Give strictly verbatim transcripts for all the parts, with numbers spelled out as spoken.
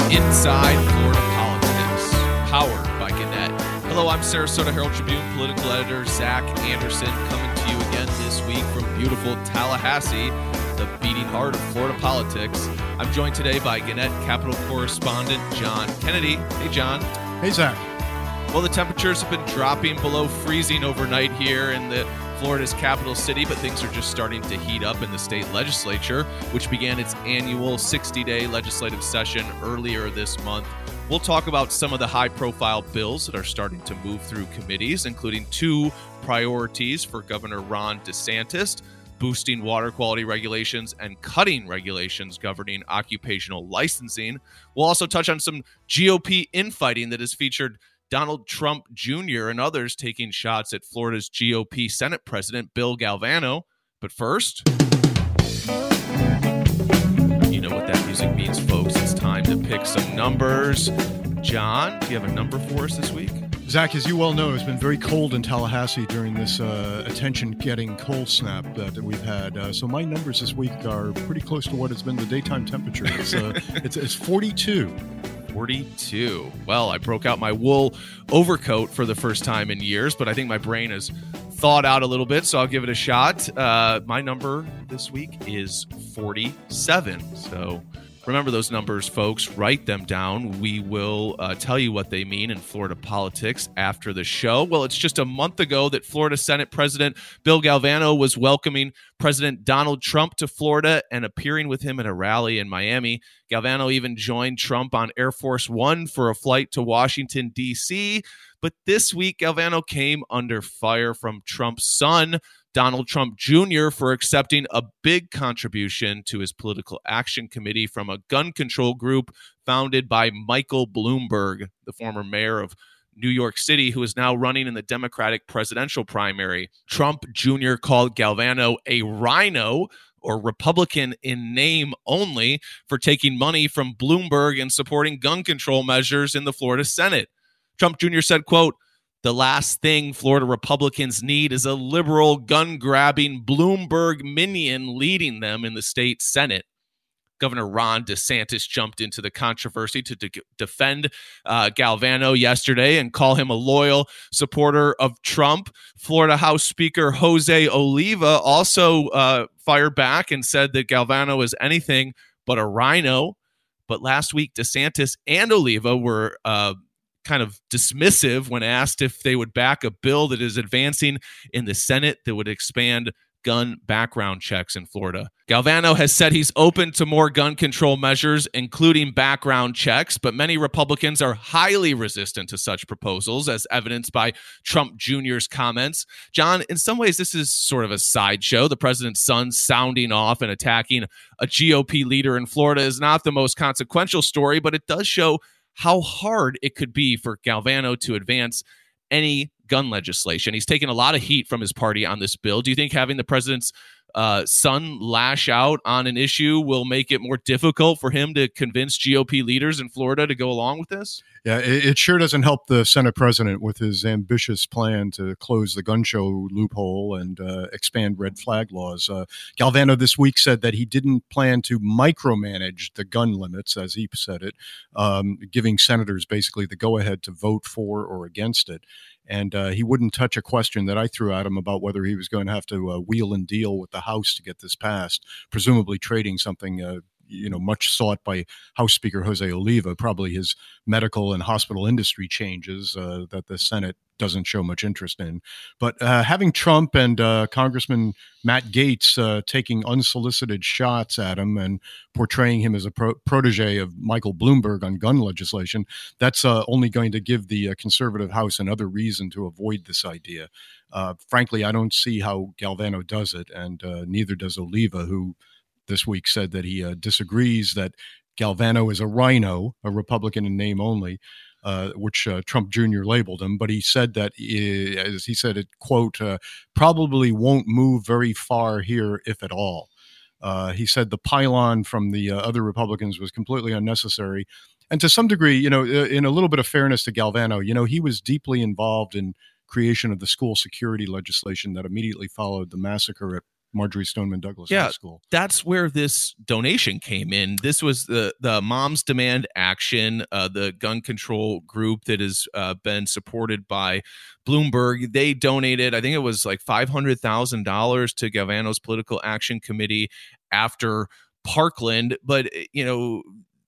Inside Florida Politics, powered by Gannett. Hello, I'm Sarasota Herald Tribune political editor Zach Anderson, coming to you again this week from beautiful Tallahassee, the beating heart of Florida politics. I'm joined today by Gannett Capital correspondent John Kennedy. Hey, John. Hey, Zach. Well, the temperatures have been dropping below freezing overnight here in the Florida's capital city, but things are just starting to heat up in the state legislature, which began its annual sixty-day legislative session earlier this month. We'll talk about some of the high-profile bills that are starting to move through committees, including two priorities for Governor Ron DeSantis: boosting water quality regulations and cutting regulations governing occupational licensing. We'll also touch on some G O P infighting that has featured Donald Trump Junior and others taking shots at Florida's G O P Senate President Bill Galvano. But first, you know what that music means, folks. It's time to pick some numbers. John, do you have a number for us this week? Zach, as you well know, it's been very cold in Tallahassee during this uh, attention-getting cold snap uh, that we've had. Uh, so my numbers this week are pretty close to what has been the daytime temperature. It's, uh, it's, it's forty-two. forty-two. Well, I broke out my wool overcoat for the first time in years, but I think my brain has thawed out a little bit, so I'll give it a shot. Uh, my number this week is forty-seven. So remember those numbers, folks. Write them down. We will uh, tell you what they mean in Florida politics after the show. Well, it's just a month ago that Florida Senate President Bill Galvano was welcoming President Donald Trump to Florida and appearing with him at a rally in Miami. Galvano even joined Trump on Air Force One for a flight to Washington, D C. But this week, Galvano came under fire from Trump's son, Donald Trump Junior, for accepting a big contribution to his political action committee from a gun control group founded by Michael Bloomberg, the former mayor of New York City, who is now running in the Democratic presidential primary. Trump Junior called Galvano a rhino, or Republican in name only, for taking money from Bloomberg and supporting gun control measures in the Florida Senate. Trump Junior said, quote, "The last thing Florida Republicans need is a liberal, gun-grabbing Bloomberg minion leading them in the state Senate." Governor Ron DeSantis jumped into the controversy to de- defend uh, Galvano yesterday and call him a loyal supporter of Trump. Florida House Speaker Jose Oliva also uh, fired back and said that Galvano is anything but a rhino. But last week, DeSantis and Oliva were uh, kind of dismissive when asked if they would back a bill that is advancing in the Senate that would expand gun background checks in Florida. Galvano has said he's open to more gun control measures, including background checks, but many Republicans are highly resistant to such proposals, as evidenced by Trump Junior's comments. John, in some ways, this is sort of a sideshow. The president's son sounding off and attacking a G O P leader in Florida is not the most consequential story, but it does show how hard it could be for Galvano to advance any gun legislation. He's taken a lot of heat from his party on this bill. Do you think having the president's uh, son lash out on an issue will make it more difficult for him to convince G O P leaders in Florida to go along with this? Yeah, it, it sure doesn't help the Senate president with his ambitious plan to close the gun show loophole and uh, expand red flag laws. Uh, Galvano this week said that he didn't plan to micromanage the gun limits, as he said it, um, giving senators basically the go-ahead to vote for or against it. And uh, he wouldn't touch a question that I threw at him about whether he was going to have to uh, wheel and deal with the House to get this passed, presumably trading something uh, you know, much sought by House Speaker Jose Oliva, probably his medical and hospital industry changes uh, that the Senate doesn't show much interest in. But uh, having Trump and uh, Congressman Matt Gaetz uh, taking unsolicited shots at him and portraying him as a pro- protege of Michael Bloomberg on gun legislation, that's uh, only going to give the uh, conservative House another reason to avoid this idea. Uh, frankly, I don't see how Galvano does it, and uh, neither does Oliva, who this week said that he uh, disagrees that Galvano is a rhino, a Republican in name only, uh, which uh, Trump Junior labeled him. But he said that, he, as he said it, quote, uh, probably won't move very far here, if at all. Uh, he said the pylon from the uh, other Republicans was completely unnecessary. And to some degree, you know, in a little bit of fairness to Galvano, you know, he was deeply involved in creation of the school security legislation that immediately followed the massacre at Marjorie Stoneman Douglas yeah, High School. That's where this donation came in. This was the the Moms Demand Action, uh, the gun control group that has uh, been supported by Bloomberg. They donated, I think it was like five hundred thousand dollars to Galvano's Political Action Committee after Parkland. But, you know,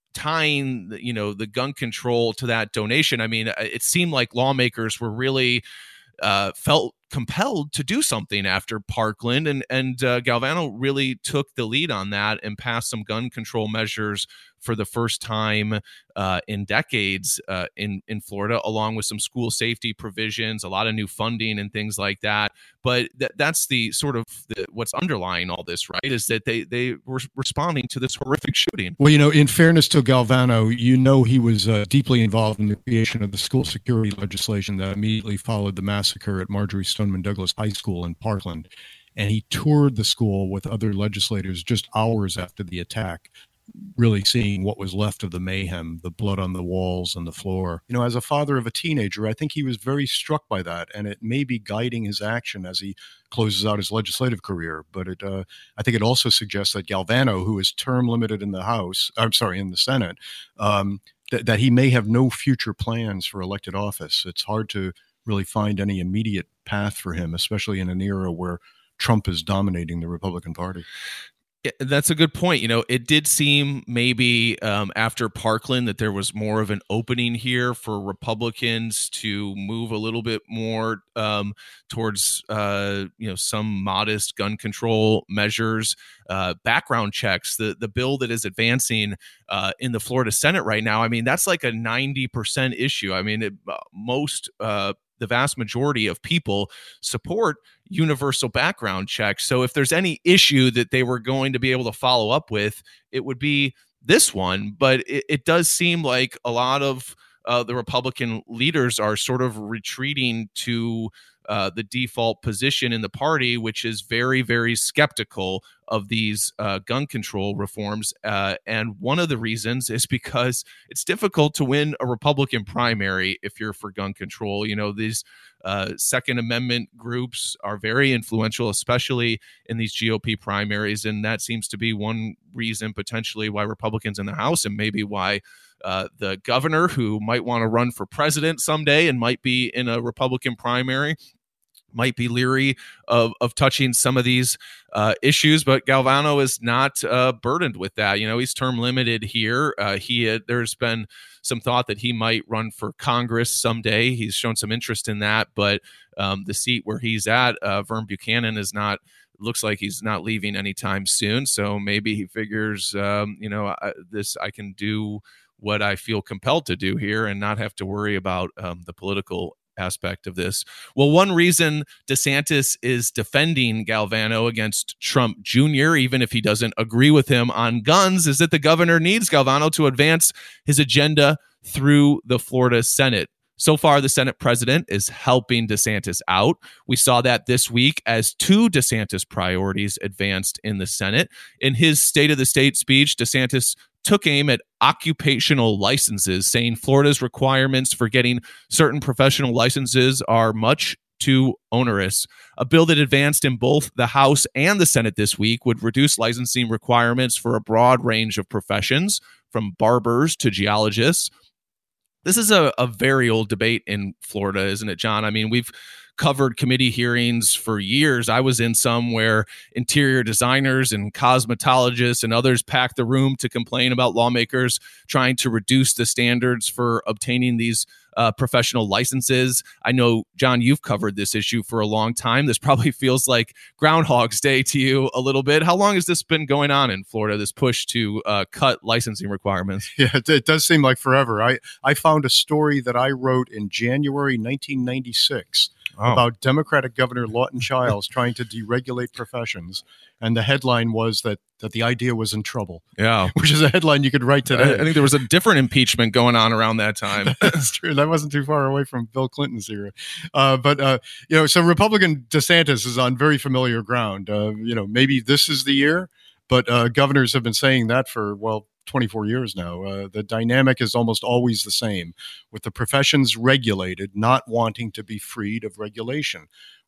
tying, you know, the gun control to that donation, I mean, it seemed like lawmakers were really uh, felt compelled to do something after Parkland, and and uh, Galvano really took the lead on that and passed some gun control measures for the first time uh, in decades uh, in in Florida, along with some school safety provisions, a lot of new funding and things like that. But th- that's the sort of the, what's underlying all this, right? Is that they they were responding to this horrific shooting. Well, you know, in fairness to Galvano, you know, he was uh, deeply involved in the creation of the school security legislation that immediately followed the massacre at Marjorie Stoneman Douglas High School in Parkland. And he toured the school with other legislators just hours after the attack, really seeing what was left of the mayhem, the blood on the walls and the floor. You know, as a father of a teenager, I think he was very struck by that, and it may be guiding his action as he closes out his legislative career. But it, uh, I think it also suggests that Galvano, who is term limited in the House, I'm sorry, in the Senate, um, th- that he may have no future plans for elected office. It's hard to really find any immediate path for him, especially in an era where Trump is dominating the Republican Party. Yeah, that's a good point. You know, it did seem maybe um, after Parkland that there was more of an opening here for Republicans to move a little bit more um, towards, uh, you know, some modest gun control measures, uh, background checks. The the bill that is advancing uh, in the Florida Senate right now, I mean, that's like a ninety percent issue. I mean, it, uh, most uh, the vast majority of people support universal background checks. So if there's any issue that they were going to be able to follow up with, it would be this one. But it, it does seem like a lot of uh, the Republican leaders are sort of retreating to uh, the default position in the party, which is very, very skeptical of these uh, gun control reforms. Uh, and one of the reasons is because it's difficult to win a Republican primary if you're for gun control. You know, these uh, Second Amendment groups are very influential, especially in these G O P primaries. And that seems to be one reason potentially why Republicans in the House, and maybe why uh, the governor, who might want to run for president someday and might be in a Republican primary, might be leery of, of touching some of these uh, issues. But Galvano is not uh, burdened with that. You know, he's term limited here. Uh, he had, there's been some thought that he might run for Congress someday. He's shown some interest in that, but um, the seat where he's at, uh, Vern Buchanan, is not, looks like he's not leaving anytime soon. So maybe he figures, um, you know, I, this, I can do what I feel compelled to do here and not have to worry about um, the political aspect of this. Well, one reason DeSantis is defending Galvano against Trump Junior, even if he doesn't agree with him on guns, is that the governor needs Galvano to advance his agenda through the Florida Senate. So far, the Senate president is helping DeSantis out. We saw that this week as two DeSantis priorities advanced in the Senate. In his State of the State speech, DeSantis took aim at occupational licenses, saying Florida's requirements for getting certain professional licenses are much too onerous. A bill that advanced in both the House and the Senate this week would reduce licensing requirements for a broad range of professions, from barbers to geologists. This is a, a very old debate in Florida, isn't it, John? I mean, we've covered committee hearings for years. I was in some where interior designers and cosmetologists and others packed the room to complain about lawmakers trying to reduce the standards for obtaining these uh, professional licenses. I know, John, you've covered this issue for a long time. This probably feels like Groundhog's Day to you a little bit. How long has this been going on in Florida, this push to uh, cut licensing requirements? Yeah, it, it does seem like forever. I, I found a story that I wrote in January nineteen ninety-six oh. about Democratic Governor Lawton Chiles trying to deregulate professions. And the headline was that that the idea was in trouble. Yeah. Which is a headline you could write today. I, I think there was a different impeachment going on around that time. That's true. That wasn't too far away from Bill Clinton's era. Uh, but, uh, you know, so Republican DeSantis is on very familiar ground. Uh, you know, maybe this is the year, but uh, governors have been saying that for, well, twenty-four years now. Uh, the dynamic is almost always the same, with the professions regulated, not wanting to be freed of regulation,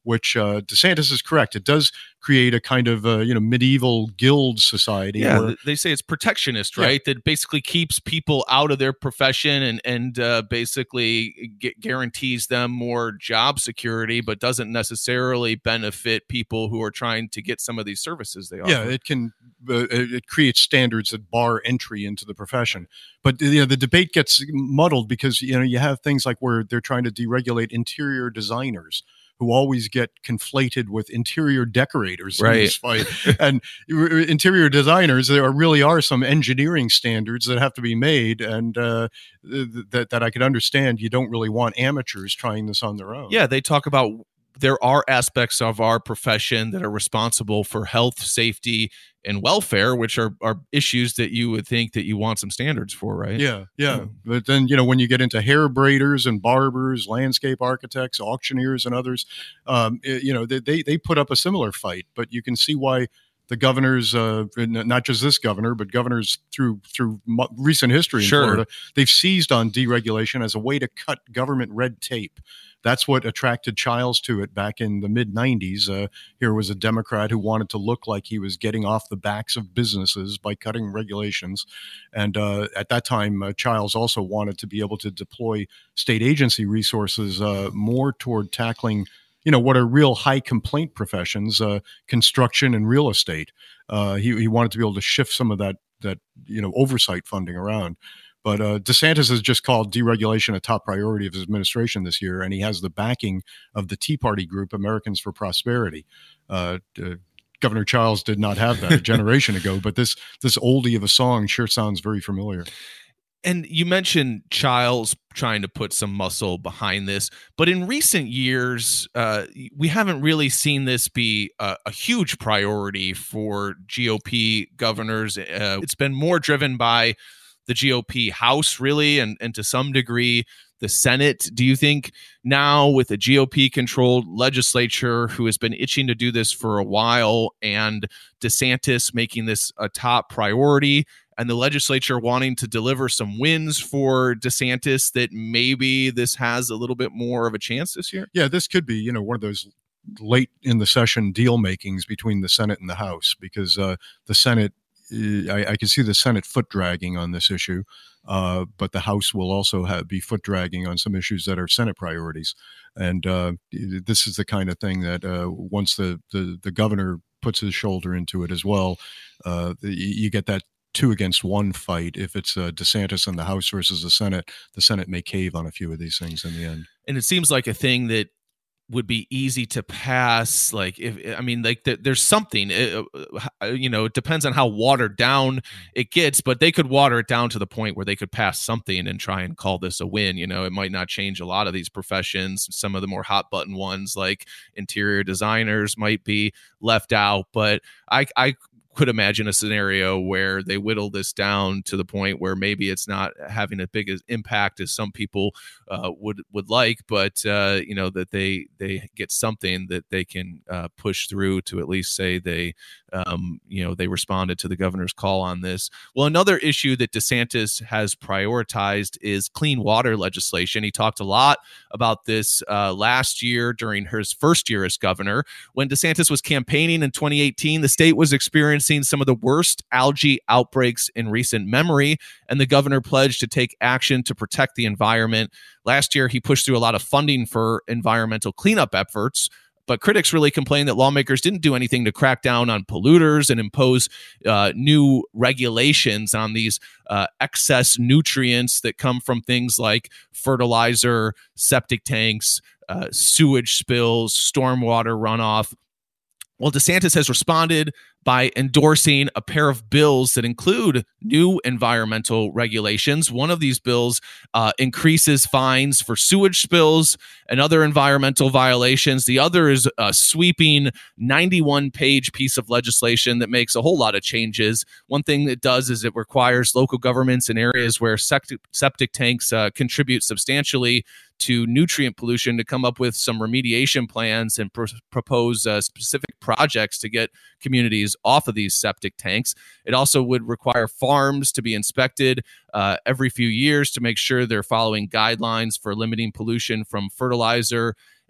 which uh, DeSantis is correct. It does create a kind of uh, you know medieval guild society. Yeah, where, they say it's protectionist, right? Yeah. That basically keeps people out of their profession and and uh, basically g- guarantees them more job security, but doesn't necessarily benefit people who are trying to get some of these services they offer. Yeah, it can. Uh, it creates standards that bar entry into the profession. But you know, the debate gets muddled because you know you have things like where they're trying to deregulate interior designers, who always get conflated with interior decorators right. in this fight. And interior designers, there are, really are some engineering standards that have to be made, and uh, that that I could understand. You don't really want amateurs trying this on their own. Yeah, they talk about there are aspects of our profession that are responsible for health, safety, and welfare, which are, are issues that you would think that you want some standards for, right? Yeah, yeah. Mm. But then, you know, when you get into hair braiders and barbers, landscape architects, auctioneers, and others, um, you know, they, they put up a similar fight. But you can see why the governors, uh, not just this governor, but governors through through recent history in sure. Florida, they've seized on deregulation as a way to cut government red tape. That's what attracted Childs to it back in the mid nineties. Uh, here was a Democrat who wanted to look like he was getting off the backs of businesses by cutting regulations. And uh, at that time, uh, Childs also wanted to be able to deploy state agency resources uh, more toward tackling, you know, what are real high complaint professions, uh, construction and real estate. Uh, he, he wanted to be able to shift some of that, that you know, oversight funding around. But uh, DeSantis has just called deregulation a top priority of his administration this year, and he has the backing of the Tea Party group, Americans for Prosperity. Uh, uh, Governor Childs did not have that a generation ago, but this this oldie of a song sure sounds very familiar. And you mentioned Childs trying to put some muscle behind this, but in recent years, uh, we haven't really seen this be a, a huge priority for G O P governors. Uh, it's been more driven by the G O P House, really, and, and to some degree, the Senate. Do you think now with a G O P-controlled legislature who has been itching to do this for a while, and DeSantis making this a top priority, and the legislature wanting to deliver some wins for DeSantis, that maybe this has a little bit more of a chance this year? Yeah, this could be, you know, one of those late in the session deal makings between the Senate and the House, because uh, the Senate, I, I can see the Senate foot dragging on this issue, uh, but the House will also have, be foot dragging on some issues that are Senate priorities. And uh, this is the kind of thing that uh, once the, the, the governor puts his shoulder into it as well, uh, you get that two against one fight. If it's uh, DeSantis in the House versus the Senate, the Senate may cave on a few of these things in the end. And it seems like a thing that would be easy to pass. Like, if I mean, like the, there's something, uh, you know, it depends on how watered down it gets, but they could water it down to the point where they could pass something and try and call this a win. You know, it might not change a lot of these professions. Some of the more hot button ones, like interior designers, might be left out, but I, I could imagine a scenario where they whittle this down to the point where maybe it's not having as big as impact as some people uh, would would like, but uh, you know, that they they get something that they can uh, push through to at least say they um, you know they responded to the governor's call on this. Well, another issue that DeSantis has prioritized is clean water legislation. He talked a lot about this uh, last year during his first year as governor. When DeSantis was campaigning in twenty eighteen, the state was experiencing some of the worst algae outbreaks in recent memory, and the governor pledged to take action to protect the environment. Last year, he pushed through a lot of funding for environmental cleanup efforts, but critics really complained that lawmakers didn't do anything to crack down on polluters and impose uh, new regulations on these uh, excess nutrients that come from things like fertilizer, septic tanks, uh, sewage spills, stormwater runoff. Well, DeSantis has responded by endorsing a pair of bills that include new environmental regulations. One of these bills uh, increases fines for sewage spills and other environmental violations. The other is a sweeping ninety-one page piece of legislation that makes a whole lot of changes. One thing it does is it requires local governments in areas where septic, septic tanks uh, contribute substantially to nutrient pollution to come up with some remediation plans and pr- propose uh, specific projects to get communities off of these septic tanks. It also would require farms to be inspected uh, every few years to make sure they're following guidelines for limiting pollution from fertilizer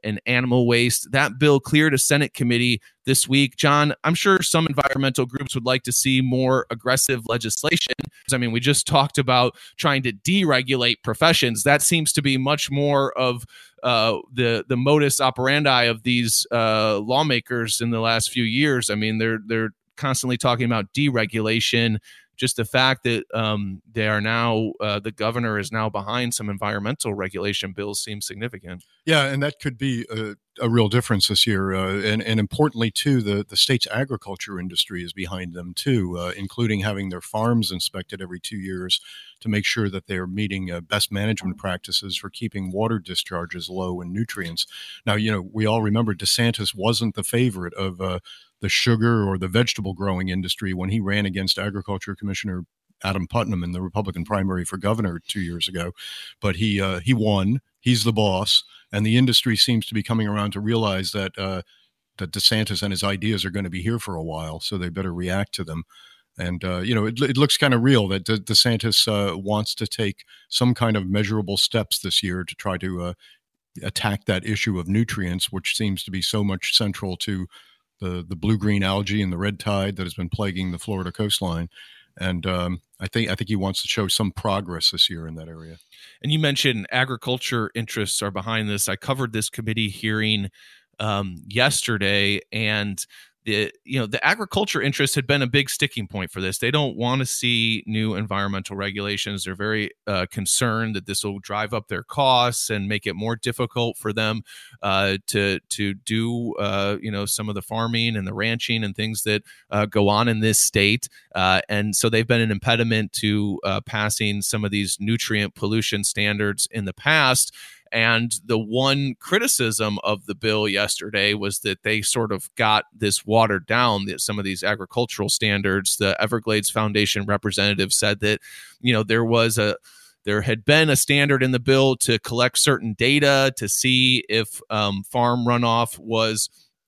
and animal waste. That bill cleared a Senate committee this week. John, I'm sure some environmental groups would like to see more aggressive legislation. I mean, we just talked about trying to deregulate professions. That seems to be much more of uh, the the modus operandi of these uh, lawmakers in the last few years. I mean, they're they're constantly talking about deregulation. Just the fact that um, they are now, uh, the governor is now behind some environmental regulation bills seems significant. Yeah, and that could be a, a real difference this year. Uh, and, and importantly, too, the, the state's agriculture industry is behind them, too, uh, including having their farms inspected every two years to make sure that they're meeting uh, best management practices for keeping water discharges low in nutrients. Now, you know, we all remember DeSantis wasn't the favorite of uh, the sugar or the vegetable growing industry when he ran against Agriculture Commissioner Adam Putnam in the Republican primary for governor two years ago. But he uh, he won. He's the boss. And the industry seems to be coming around to realize that uh, that DeSantis and his ideas are going to be here for a while, so they better react to them. And, uh, you know, it, it looks kind of real that De- DeSantis uh, wants to take some kind of measurable steps this year to try to uh, attack that issue of nutrients, which seems to be so much central to the, the blue-green algae and the red tide that has been plaguing the Florida coastline. And um, I think I think he wants to show some progress this year in that area. And you mentioned agriculture interests are behind this. I covered this committee hearing um, yesterday, and the you know the agriculture interests had been a big sticking point for this. They don't want to see new environmental regulations. They're very uh, concerned that this will drive up their costs and make it more difficult for them uh, to to do uh, you know some of the farming and the ranching and things that uh, go on in this state. Uh, and so they've been an impediment to uh, passing some of these nutrient pollution standards in the past. And the one criticism of the bill yesterday was that they sort of got this watered down, that some of these agricultural standards. The Everglades Foundation representative said that, you know, there was a there had been a standard in the bill to collect certain data to see if um, farm runoff was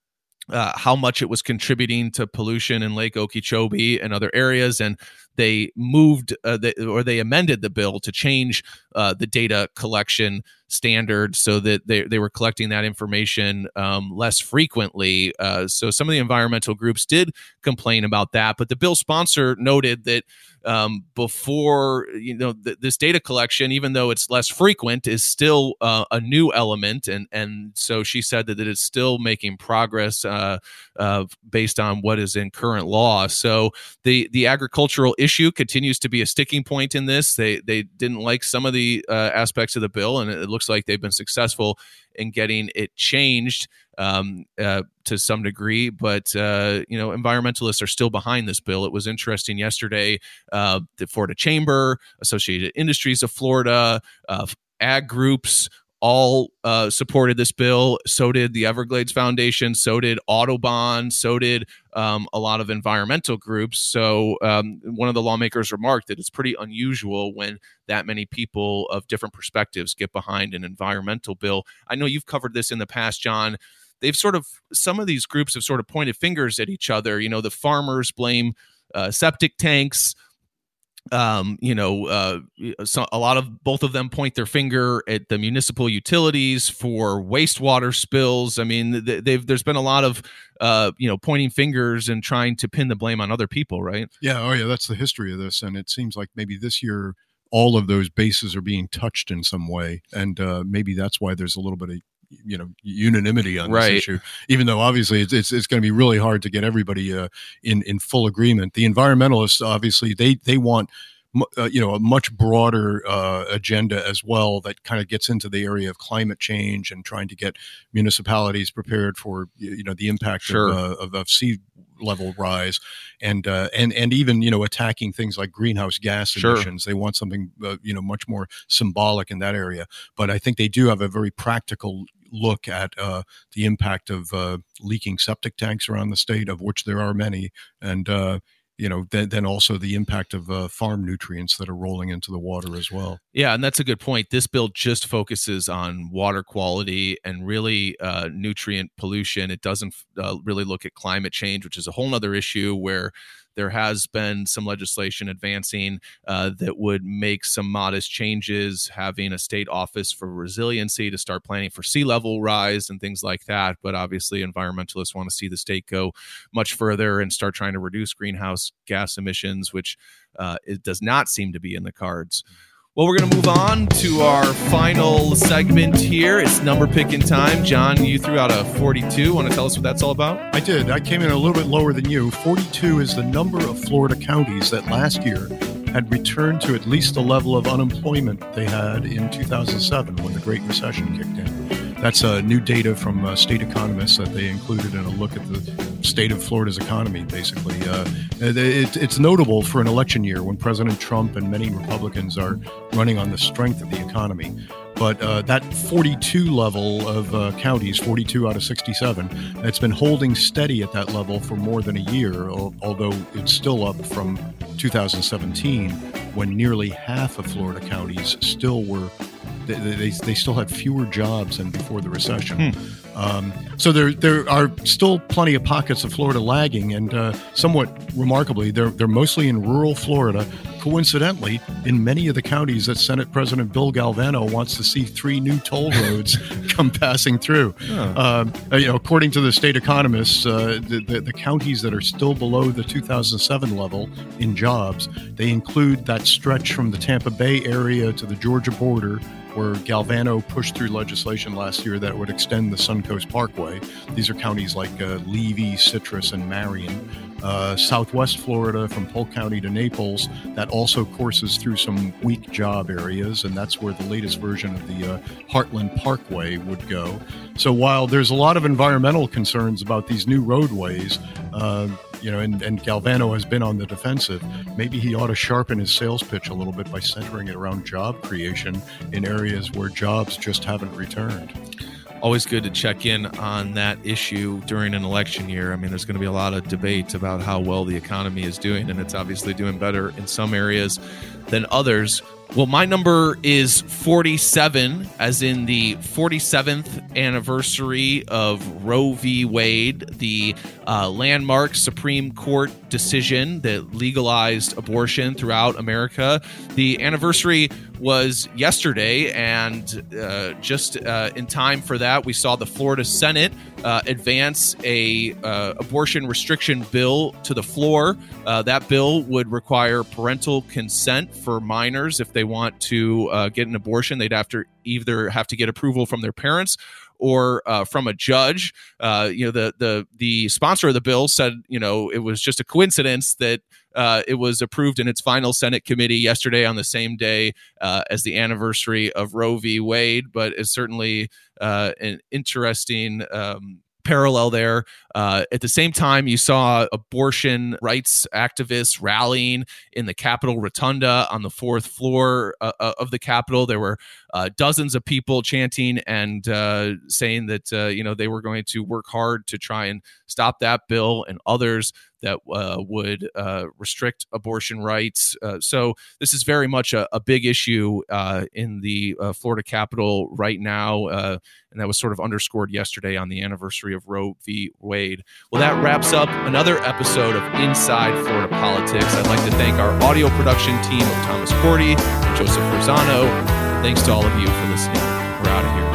uh, how much it was contributing to pollution in Lake Okeechobee and other areas. And they moved uh, the, or they amended the bill to change uh, the data collection standard so that they, they were collecting that information um, less frequently. Uh, so some of the environmental groups did complain about that, but the bill sponsor noted that um, before, you know, th- this data collection, even though it's less frequent, is still uh, a new element. And, and so she said that it is still making progress uh, uh, based on what is in current law. So the, the agricultural issue continues to be a sticking point in this. They, they didn't like some of the uh, aspects of the bill, and it looks like they've been successful in getting it changed um, uh, to some degree. But, uh, you know, environmentalists are still behind this bill. It was interesting yesterday, uh, the Florida Chamber, Associated Industries of Florida, uh, ag groups, all uh, supported this bill. So did the Everglades Foundation. So did Autobahn. So did um, a lot of environmental groups. So um, one of the lawmakers remarked that it's pretty unusual when that many people of different perspectives get behind an environmental bill. I know you've covered this in the past, John. They've sort of, some of these groups have sort of pointed fingers at each other. You know, the farmers blame uh, septic tanks. Um, you know, uh, so a lot of both of them point their finger at the municipal utilities for wastewater spills. I mean, they've there's been a lot of uh, you know, pointing fingers and trying to pin the blame on other people, right? Yeah, oh yeah, that's the history of this, and it seems like maybe this year all of those bases are being touched in some way, and uh, maybe that's why there's a little bit of, you know, unanimity on right. this issue, even though obviously it's it's, it's going to be really hard to get everybody uh, in in full agreement. The environmentalists, obviously, they they want uh, you know, a much broader uh, agenda as well that kind of gets into the area of climate change and trying to get municipalities prepared for, you know, the impact sure. of, uh, of of sea level rise, and uh, and and even, you know, attacking things like greenhouse gas sure. emissions. They want something uh, you know, much more symbolic in that area. But I think they do have a very practical look at uh, the impact of uh, leaking septic tanks around the state, of which there are many, and uh, you know, then, then also the impact of uh, farm nutrients that are rolling into the water as well. Yeah, and that's a good point. This bill just focuses on water quality and really uh, nutrient pollution. It doesn't uh, really look at climate change, which is a whole other issue where there has been some legislation advancing uh, that would make some modest changes, having a state office for resiliency to start planning for sea level rise and things like that. But obviously, environmentalists want to see the state go much further and start trying to reduce greenhouse gas emissions, which uh, it does not seem to be in the cards. Well, we're going to move on to our final segment here. It's number picking time. John, you threw out a forty-two. Want to tell us what that's all about? I did. I came in a little bit lower than you. forty-two is the number of Florida counties that last year had returned to at least the level of unemployment they had in two thousand seven when the Great Recession kicked in. That's uh, new data from uh, state economists that they included in a look at the state of Florida's economy, basically. Uh, it, it's notable for an election year when President Trump and many Republicans are running on the strength of the economy. But uh, that forty-two level of uh, counties, forty-two out of sixty-seven, it's been holding steady at that level for more than a year, although it's still up from two thousand seventeen, when nearly half of Florida counties still were, they, they, they still had fewer jobs than before the recession. Hmm. Um, so there there are still plenty of pockets of Florida lagging, and uh, somewhat remarkably, they're they're mostly in rural Florida. Coincidentally, in many of the counties that Senate President Bill Galvano wants to see three new toll roads come passing through. Oh. Uh, you know, according to the state economists, uh, the, the the counties that are still below the two thousand seven level in jobs, they include that stretch from the Tampa Bay area to the Georgia border, where Galvano pushed through legislation last year that would extend the Suncoast Parkway. These are counties like uh, Levy, Citrus, and Marion. Uh, Southwest Florida from Polk County to Naples, that also courses through some weak job areas, and that's where the latest version of the uh, Heartland Parkway would go. So while there's a lot of environmental concerns about these new roadways, uh, you know, and, and Galvano has been on the defensive, maybe he ought to sharpen his sales pitch a little bit by centering it around job creation in areas where jobs just haven't returned. Always good to check in on that issue during an election year. I mean, there's going to be a lot of debate about how well the economy is doing, and it's obviously doing better in some areas than others. Well, my number is forty-seven, as in the forty-seventh anniversary of Roe v. Wade, the uh, landmark Supreme Court decision that legalized abortion throughout America. The anniversary was yesterday, and uh, just uh, in time for that, we saw the Florida Senate uh, advance a uh, abortion restriction bill to the floor. Uh, that bill would require parental consent for minors if they want to uh, get an abortion. They'd have to either have to get approval from their parents or uh, from a judge. Uh, you know, the the the sponsor of the bill said, you know, it was just a coincidence that uh, it was approved in its final Senate committee yesterday on the same day uh, as the anniversary of Roe v. Wade, but it's certainly uh, an interesting um, parallel there. Uh, at the same time, you saw abortion rights activists rallying in the Capitol Rotunda on the fourth floor uh, of the Capitol. There were uh, dozens of people chanting and uh, saying that uh, you know they were going to work hard to try and stop that bill, and others that uh, would uh, restrict abortion rights. Uh, so this is very much a, a big issue uh, in the uh, Florida Capitol right now, uh, and that was sort of underscored yesterday on the anniversary of Roe v. Wade. Well, that wraps up another episode of Inside Florida Politics. I'd like to thank our audio production team of Thomas Cordy, Joseph Rosano. Thanks to all of you for listening. We're out of here.